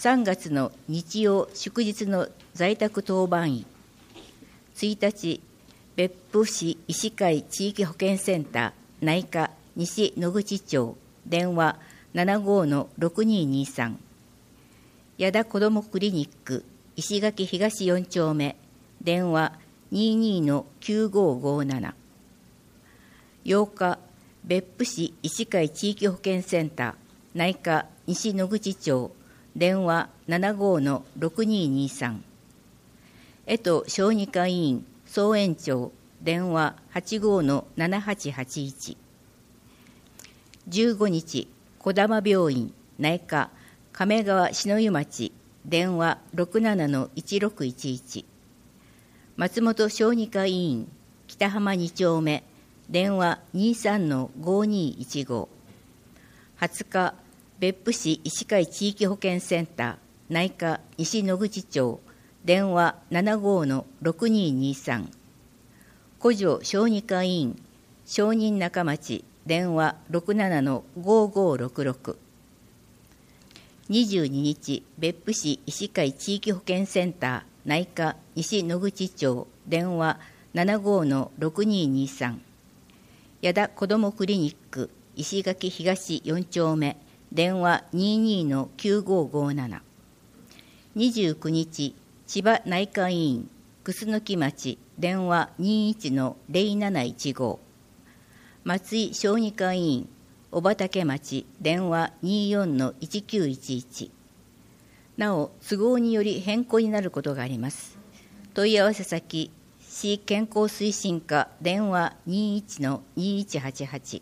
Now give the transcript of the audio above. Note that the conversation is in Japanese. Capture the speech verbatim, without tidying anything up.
さんがつの日曜祝日の在宅当番医。ついたち、別府市医師会地域保健センター内科西野口町電話 ななごーのろくにーにーさん。矢田子どもクリニック石垣東よん丁目電話 にーにーのきゅうごーごーなな。ようか、別府市医師会地域保健センター内科西野口町電話 ななごーのろくにーにーさん。江戸小児科医院総園長電話 はちごーのななはちはちいち。じゅうごにち、児玉病院内科亀川篠湯町電話 ろくななのいちろくいちいち。松本小児科医院北浜に丁目電話 にーさんのごーにーいちご。はつか、別府市医師会地域保健センター内科西野口町電話 ななごーのろくにーにーさん。古城小児科医院商人中町電話 ろくななのごーごーろくろく。にじゅうににち、別府市医師会地域保健センター内科西野口町電話 ななごーのろくにーにーさん。矢田子どもクリニック石垣東よん丁目電話 にーにーのきゅうごーごーなな。にじゅうくにち、千葉内科医院楠木町電話 にーいちのぜろなないちご。松井小児科医院小畑町電話 にーよんのいちきゅういちいち。なお、都合により変更になることがあります。問い合わせ先、市健康推進課電話 にーいちのにーいちはちはち。